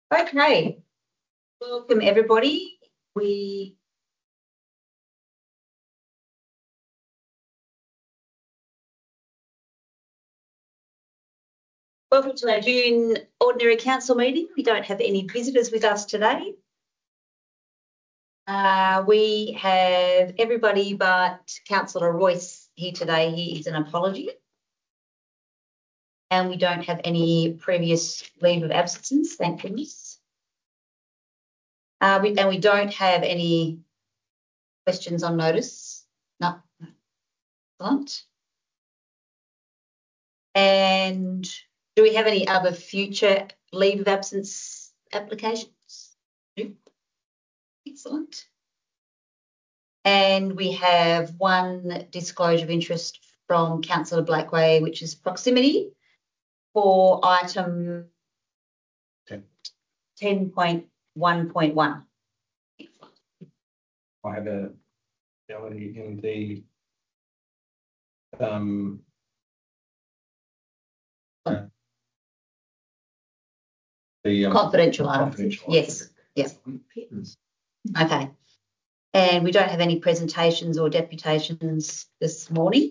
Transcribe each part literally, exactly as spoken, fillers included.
Okay, welcome everybody. We welcome to our June Ordinary Council meeting. We don't have any visitors with us today. Uh, we have everybody but Councillor Royce here today. He is an apology. And we don't have any previous leave of absences, thank goodness. Uh, we, and we don't have any questions on notice. No. Excellent. And do we have any other future leave of absence applications? No. Excellent. And we have one disclosure of interest from Councillor Blackway, which is proximity for item ten point one point one. I have a ability in the um, uh, the um, confidential item. Confidential yes. Yes. Okay. And we don't have any presentations or deputations this morning.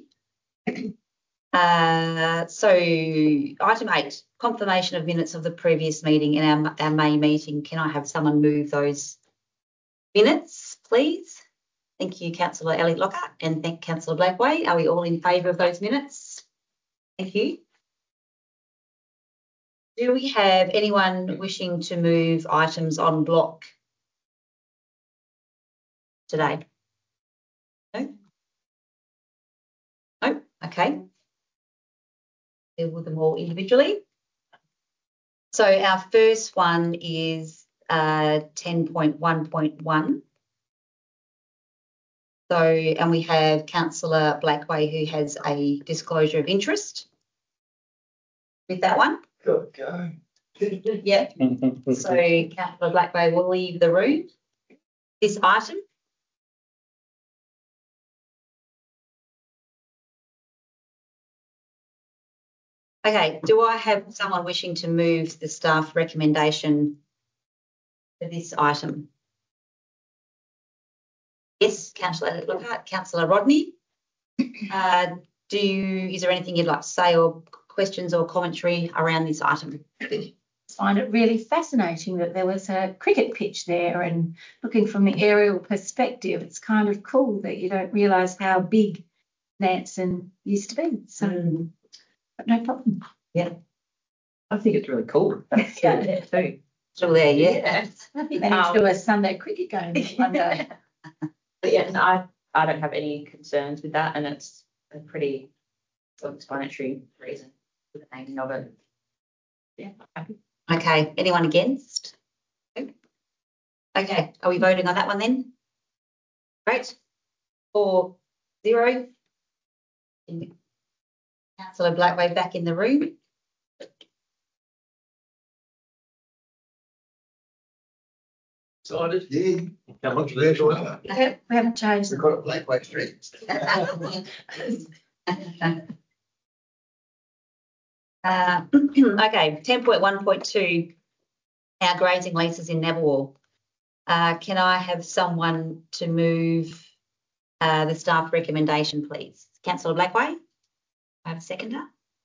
Uh, so item eight, confirmation of minutes of the previous meeting in our, our May meeting. Can I have someone move those minutes, please? Thank you, Councillor Elliott Lockhart, and thank Councillor Blackway. Are we all in favour of those minutes? Thank you. Do we have anyone wishing to move items on block today? No? No? Okay. Deal with them all individually. So our first one is uh, ten point one point one. So, and we have Councillor Blackway who has a disclosure of interest with that one. Good go. Yep. So Councillor Blackway will leave the room. This item. Okay, do I have someone wishing to move the staff recommendation for this item? Yes, Councillor Lockhart, Councillor Rodney. Uh, do you, is there anything you'd like to say or questions or commentary around this item? I find it really fascinating that there was a cricket pitch there, and looking from the aerial perspective, it's kind of cool that you don't realise how big Nansen used to be. So, mm. But no problem. Yeah. I think it's really cool. That's yeah, there too. Still there, yeah. yeah. I think they need to do a Sunday cricket game one day. But yeah, no, I, I don't have any concerns with that, and it's a pretty self-explanatory reason for the naming of it. Yeah, happy. Okay, anyone against? Okay, are we voting on that one then? Great. Four, zero. Councillor Blackway back in the room. Excited? Yeah. How much of that? We haven't, we haven't changed We've them. got a Blackway Street. uh, okay, ten point one point two, our grazing leases in Neverwall. Uh, can I have someone to move uh, the staff recommendation, please? Councillor Blackway, I have a seconder.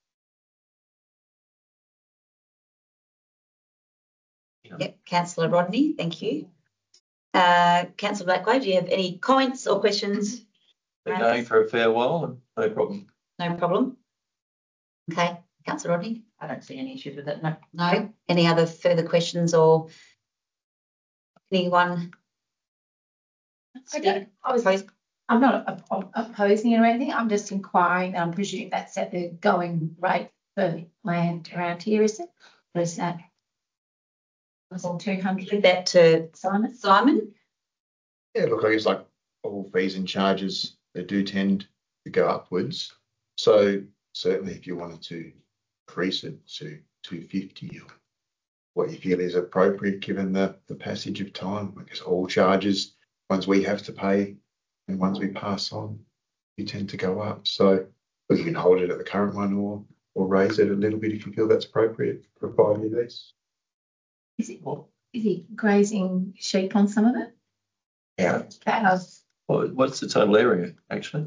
Yep, Councillor Rodney, thank you. Uh, Councillor Blackway, do you have any comments or questions? Been going for a fair while, no problem. No problem. Okay, Councillor Rodney? I don't see any issues with it, no. No? Any other further questions or anyone? I, don't, I was, I'm not op- op- opposing it or anything. I'm just inquiring. I'm presuming that's at the going rate for land around here, is it? Or is that? Was it two hundred? Give that to Simon. Simon. Yeah, look, I guess like all fees and charges, they do tend to go upwards. So certainly if you wanted to increase it to two fifty or what you feel is appropriate given the, the passage of time, I guess all charges, ones we have to pay and ones we pass on, you tend to go up. So you can hold it at the current one or or raise it a little bit if you feel that's appropriate for a five-year lease. Is it, is he grazing sheep on some of it? Yeah. Cows. What, what's the total area, actually?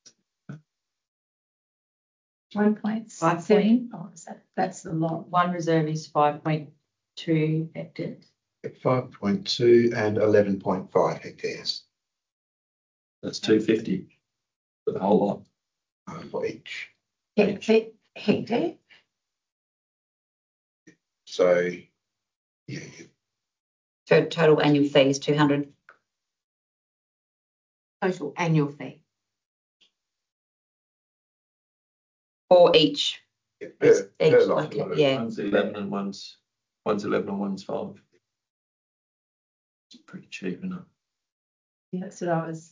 One point Five seven. Oh, is that, that's the lot. One reserve is five point two hectares. Five point two and eleven point five hectares That's two fifty for the whole lot. uh, for each. He- he- Hectare. So, yeah, To- Total annual fee is two hundred. Total annual fee. For each. yeah, It's per, each, per lot. okay, yeah. One's eleven and one's one's eleven and one's five. It's pretty cheap, isn't it? Yeah, that's what I was.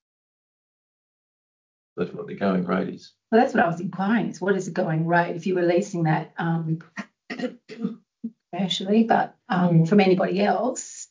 That's what the going rate is. Well, that's what I was inquiring. Is what is the going rate if you were leasing that um, commercially, but um, from anybody else?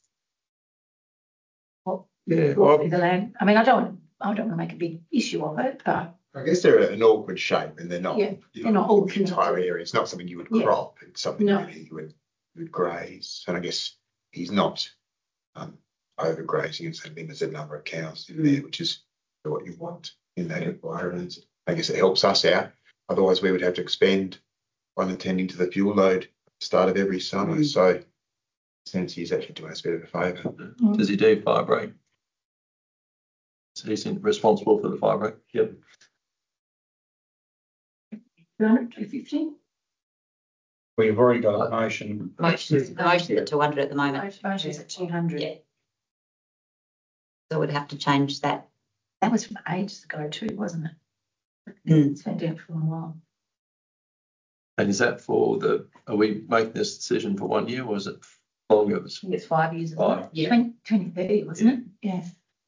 What, Yeah, what would be the land? I mean, I don't. I don't want to make a big issue of it, but I guess they're an awkward shape and they're not, Yeah, you they're know, not all the entire connected. area. It's not something you would Yeah. crop. It's something No. that you would, you would graze. And I guess he's not um, overgrazing and so there's a number of cows in there, which is what you want in that environment. I guess it helps us out. Otherwise, we would have to expend on attending to the fuel load at the start of every summer. Mm. So, since he's actually doing us a bit of a favour. Does he do fire break? So he's in- responsible for the fire break? Yep. two hundred, two fifty. We've already got a motion. Motion, the motion's at two hundred at the moment. Motion's at two hundred. Yeah. So we'd have to change that. That was from ages ago too, wasn't it? Mm. It's been down for a while. And is that for the, are we making this decision for one year or is it longer? I think it's five years. Isn't Five. it? Yeah. twenty, twenty thirty, wasn't it? Yeah.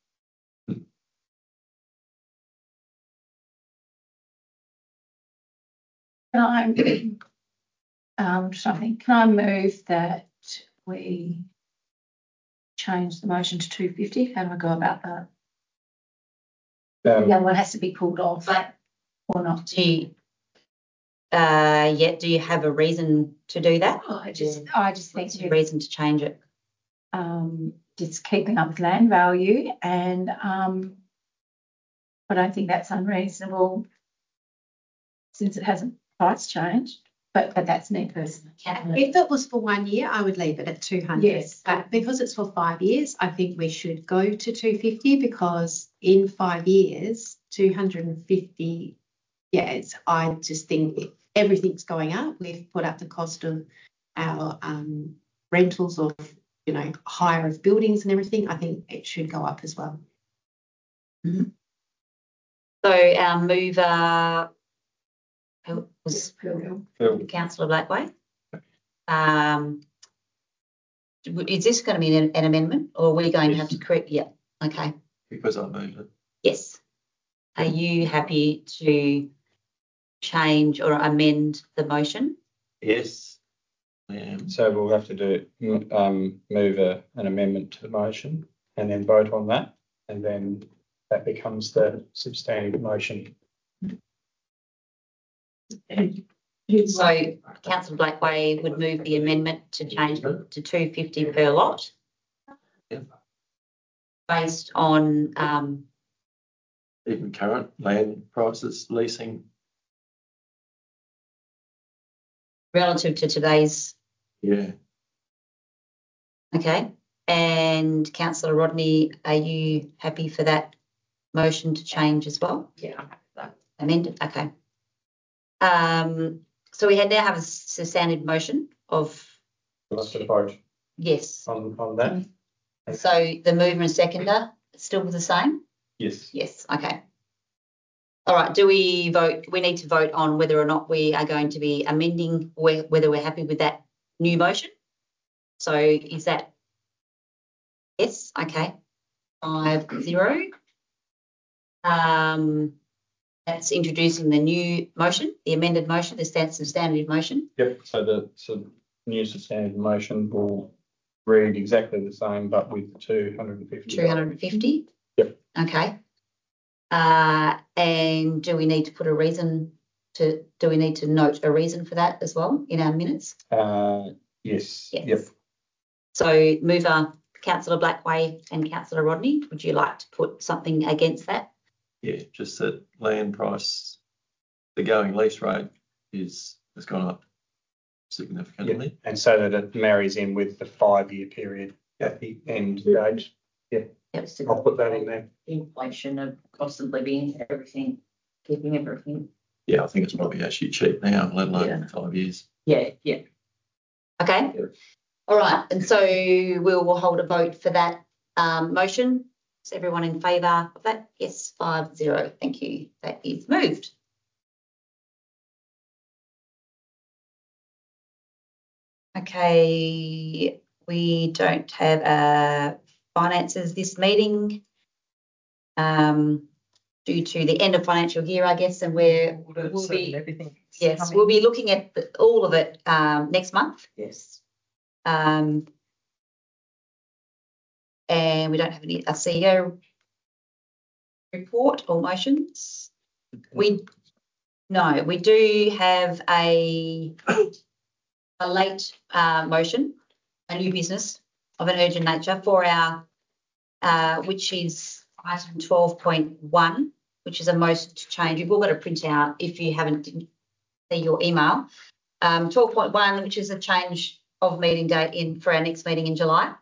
Can I, um, something, can I move that we change the motion to two fifty? How do I go about that? Um, The other one has to be pulled off or not? Do you, uh, yeah, do you have a reason to do that? Oh, I just, I just think What's your to, reason to change it? um, just keeping up with land value and, um, I don't think that's unreasonable since it hasn't price changed, but, but that's me personally. If it was for one year, I would leave it at two hundred. Yes. But because it's for five years, I think we should go to two fifty because in five years, two hundred fifty, yeah, it's, I just think if everything's going up. We've put up the cost of our um, rentals or, you know, hire of buildings and everything. I think it should go up as well. Mm-hmm. So our mover who was Phil. Councillor Blackway. Um, is this going to be an, an amendment or are we going to have to correct? Yeah, okay. Because I moved it. Yes. Are you happy to change or amend the motion? Yes. I am. So we'll have to do um, move a, an amendment to the motion and then vote on that, and then that becomes the substantive motion. So Councillor Blackway would move the amendment to change it to two fifty per lot. Yep. Based on um, Even current land prices, leasing. relative to today's, Yeah. okay. And Councillor Rodney, are you happy for that motion to change as well? Yeah, I'm happy with that. Amended, okay. Um, so we had now have a substantive motion of Let's do a vote yes. on, on that. So the mover and seconder still the same? Yes. Yes, okay. All right, do we vote? We need to vote on whether or not we are going to be amending, whe- whether we're happy with that new motion. So is that yes? Okay. Five zero. Um, that's introducing the new motion, the amended motion, the stat- substantive motion. Yep. So the so new substantive motion will read exactly the same, but with two hundred fifty. two hundred fifty. Yep. Okay. Uh, and do we need to put a reason to, do we need to note a reason for that as well in our minutes? Uh, yes. Yes. Yep. So mover Councillor Blackway and Councillor Rodney, would you like to put something against that? Yeah, just that land price, the going lease rate is has gone up significantly. And so that it marries in with the five-year period at the end date. Yep. I'll put that in there. Inflation of cost of living, everything, keeping everything. Yeah, I think it's probably actually cheap now, let alone Yeah. five years. Yeah, yeah. Okay. All right. And so we will hold a vote for that um, motion. Is everyone in favour of that? Yes, five zero. Thank you. That is moved. Okay. We don't have uh, finances this meeting um, due to the end of financial year, I guess, and we're we'll be everything. yes, we'll be looking at the, all of it um, next month. Yes. Um, and we don't have any a C E O report or motions. We no, we do have a a late uh, motion, a new business of an urgent nature for our, uh, which is item twelve point one, which is a motion to change. You've all got to print out if you haven't see your email. Um, twelve point one, which is a change of meeting date in for our next meeting in July.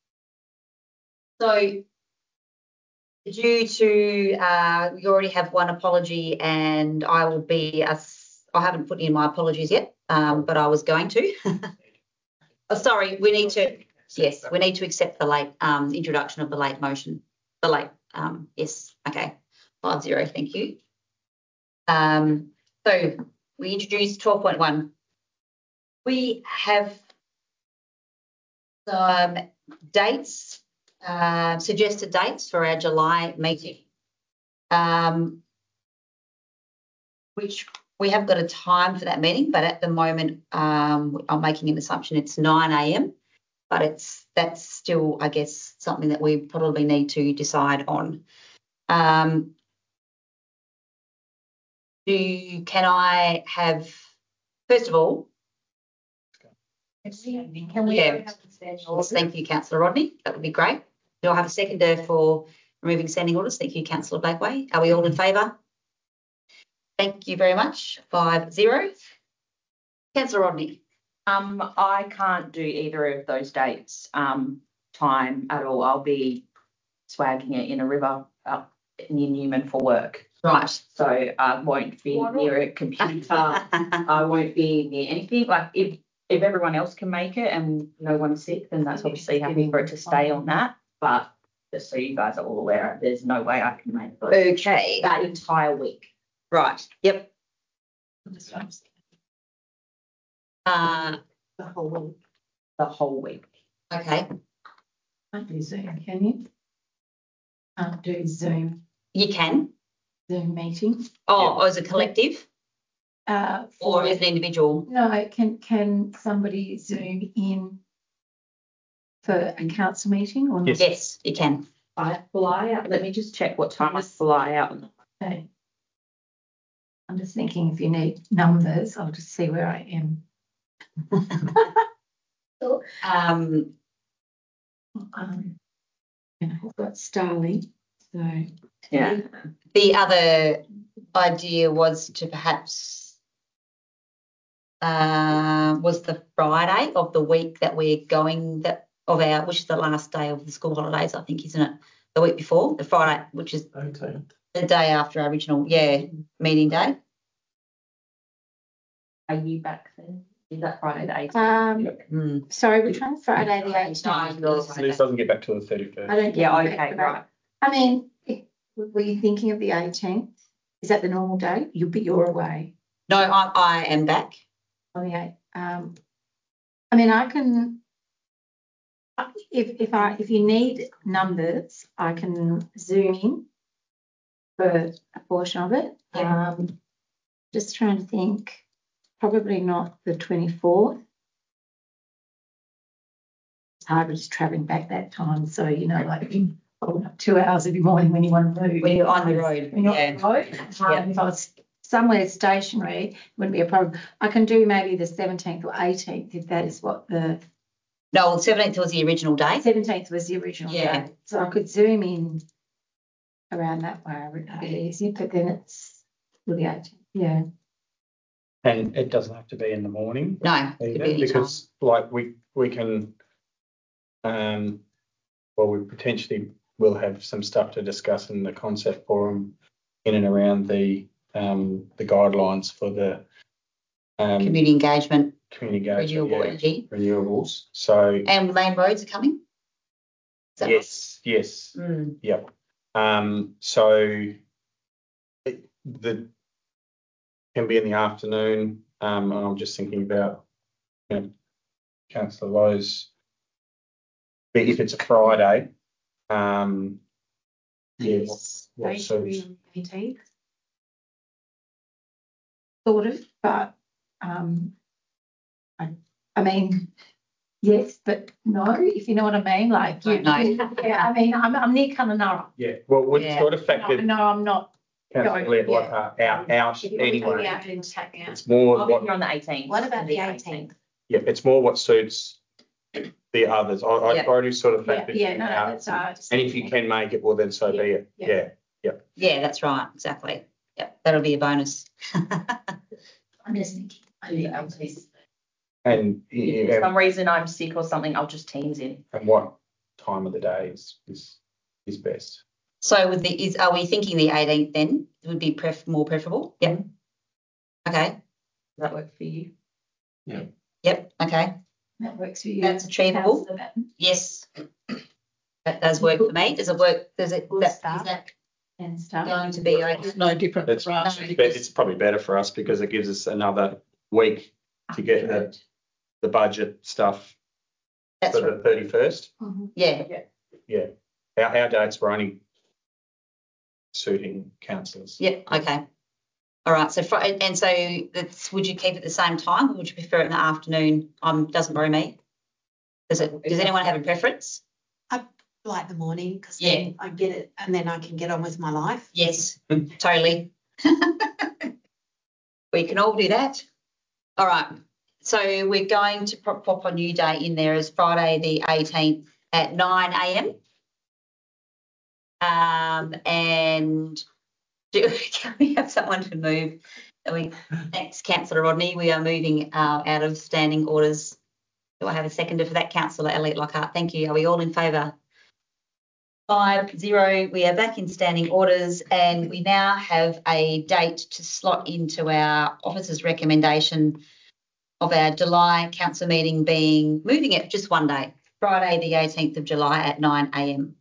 So due to, uh, we already have one apology and I will be, a, I haven't put in my apologies yet, um, but I was going to. Oh, sorry, we need to, yes, we need to accept the late um, introduction of the late motion. The late, um, yes, okay, five zero, thank you. Um, so we introduced twelve point one. We have some dates, uh, suggested dates for our July meeting, um, which we have got a time for that meeting, but at the moment um, I'm making an assumption it's nine a m, but it's that's still, I guess, something that we probably need to decide on. Um, do can I have, first of all, Can we Yeah. have a standing yes, order? thank you, Councillor Rodney. That would be great. Do I have a seconder for removing standing orders? Thank you, Councillor Blackway. Are we all in favour? Thank you very much. Five zero. Councillor Rodney. Um, I can't do either of those dates, um, time at all. I'll be swagging it in a river up near Newman for work. Right. So I won't be near a computer. I won't be near anything. Like if if everyone else can make it and no one's sick, then that's obviously happy for it to stay on that. But just so you guys are all aware, there's no way I can make it Okay. that entire week. Right. Yep. Uh, The whole week. The whole week. okay. Can't do Zoom, can you? Can't do Zoom, You can. Zoom meetings. Oh, as a collective Uh, or for, as an individual? no, can, can somebody Zoom in for a council meeting or not? Yes. Yes, you can. I fly out. Let me just check what time I fly out. Okay. I'm just thinking if you need numbers, I'll just see where I am. Um, Um, and I've got Starlink, so Yeah. the other idea was to perhaps uh, was the Friday of the week that we're going that of our, which is the last day of the school holidays, I think, isn't it? The week before, the Friday, which is eighteenth. the day after our original, yeah, meeting day. Are you back then? Is that Friday the eighteenth? um, Hmm. sorry, which one? Friday the eighteenth. This doesn't get back till the I thirty-first. don't. Yeah, get okay, back, right. I mean, if, were you thinking of the eighteenth? Is that the normal day? You, but you're away No, I, I am back. on the eighth. Um, I mean, I can. If if I if you need numbers, I can zoom in for a portion of it. Yeah. Um, just trying to think. Probably not the twenty-fourth. It's hard with just travelling back that time. So, you know, like oh, two hours every morning when you want to move. When you're on the road, When you're yeah. on the road. Um, if I was somewhere stationary, it wouldn't be a problem. I can do maybe the seventeenth or eighteenth if that is what the No, the seventeenth was the original date. Seventeenth was the original Yeah. date, so I could zoom in around that way. It would be easy, but then it's for the eighteenth. Yeah. And it doesn't have to be in the morning No, it could either, be any time. because like we we can, um, well, we potentially will have some stuff to discuss in the concept forum in and around the um the guidelines for the um Community engagement, community engagement, renewable yeah, energy, renewables. So and main roads are coming. Is that yes, yes, right? Mm. yep. Um, so it, the can be in the afternoon. Um, and I'm just thinking about, you know, Councillor Lowe's, but if it's a Friday, um, yeah, what, what suits? eighteenth. Sort of, but um, I, I mean, yes, but no, if you know what I mean. Like, you, No. yeah, I mean, I'm, I'm near Kununurra. Yeah, well, we've Yeah. sort of No, factored no, I'm not. Councillor going, Elliott yeah. Lockhart out, out If you want to take me anyway. out, then take me out. It's more I'll be what, here on the eighteenth. What about the eighteenth? yeah, it's more what suits the others. I, I Yeah. already sort of Yeah, factored yeah, you no, no, out. that's uh, just. And if you can make it, well, then so be it. Yeah, Yeah. Yeah, that's right. Exactly. Yep, that'll be a bonus. I'm just thinking. I need to please. And If for yeah, some reason I'm sick or something, I'll just Teams in. and what time of the day is is, is best? So with the is are we thinking the eighteenth then would be pref more preferable? Yep. Okay. Does that work for you? Yep. Okay. That works for you. That's achievable. Councillor Batten Yes. That does work for me. Does it work? Does it? Full That, is staff. that and stuff. going to be okay? It's no different It's, for us. No. but it's probably better for us because it gives us another week to get the, the budget stuff That's for right. the thirty-first. Yeah. Yeah, our, our dates were only suiting councillors. Yep. Okay. All right. So fr- and so that's would you keep it at the same time or would you prefer it in the afternoon? Um, doesn't worry me. Does it? Does anyone have a preference? Like the morning, because Yeah. then I get it and then I can get on with my life. Yes. Totally. We can all do that. All right. So we're going to pop, pop a new day in there as Friday the eighteenth at nine a.m. Um, and do, can we have someone to move? Are we, thanks, Councillor Rodney. We are moving uh, out of standing orders. Do I have a seconder for that, Councillor Elliott Lockhart? Thank you. Are we all in favour? Five zero. We are back in standing orders, and we now have a date to slot into our officer's recommendation of our July council meeting being moving it just one day, Friday the eighteenth of July at nine a.m.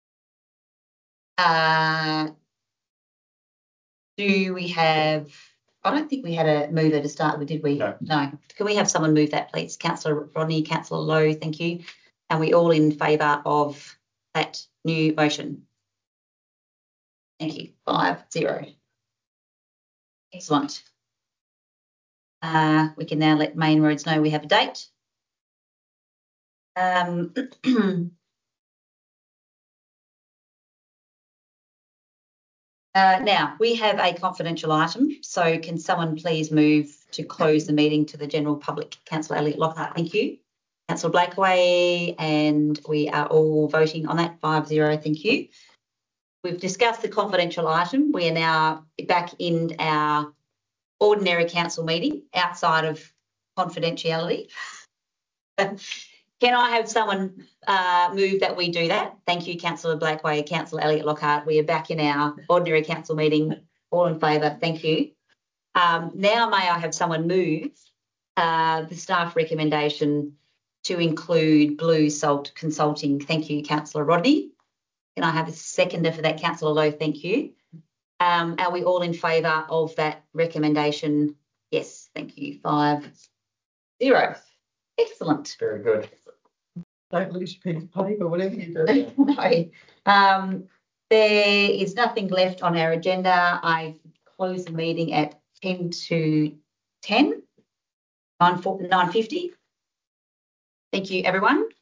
Uh, do we have? I don't think we had a mover to start with, did we? No. No. Can we have someone move that, please? Councillor Rodney, Councillor Lowe, thank you. And we all in favour of that new motion? Thank you. Five zero. Excellent. Uh, we can now let Main Roads know we have a date. Um, uh, now, we have a confidential item, so can someone please move to close the meeting to the general public? Councillor Elliott Lockhart, thank you. Councillor Blakeway, and we are all voting on that, five zero, thank you. We've discussed the confidential item. We are now back in our ordinary council meeting outside of confidentiality. Can I have someone uh, move that we do that? Thank you, Councillor Blakeway, Councillor Elliott Lockhart. We are back in our ordinary council meeting. All in favour, thank you. Um, now may I have someone move uh, the staff recommendation to include Blue Salt Consulting. Thank you, Councillor Rodney. Can I have a seconder for that, Councillor Lowe? Thank you. Um, are we all in favour of that recommendation? Yes, thank you. Five zero. Excellent. Very good. Don't lose your pen of paper, whatever you do. No. Um, there is nothing left on our agenda. I close the meeting at ten to ten, nine fifty. Thank you, everyone.